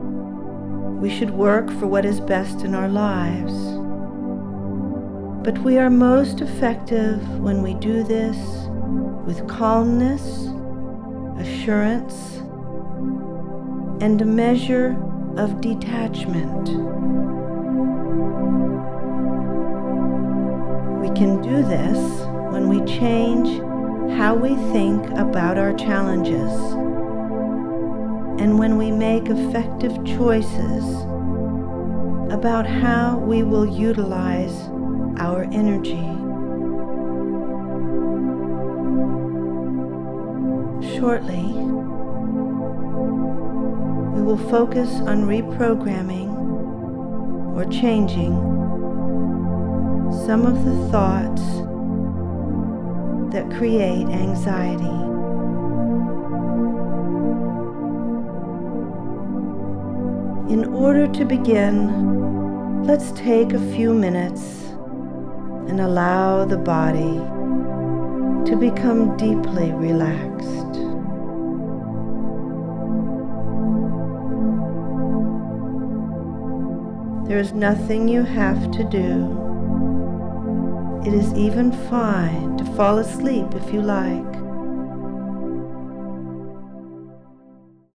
We should work for what is best in our lives. But we are most effective when we do this with calmness, assurance, and a measure of detachment. We can do this when we change how we think about our challenges and when we make effective choices about how we will utilize our energy. Shortly, we will focus on reprogramming or changing some of the thoughts that create anxiety. In order to begin, let's take a few minutes and allow the body to become deeply relaxed. There is nothing you have to do. It is even fine to fall asleep if you like.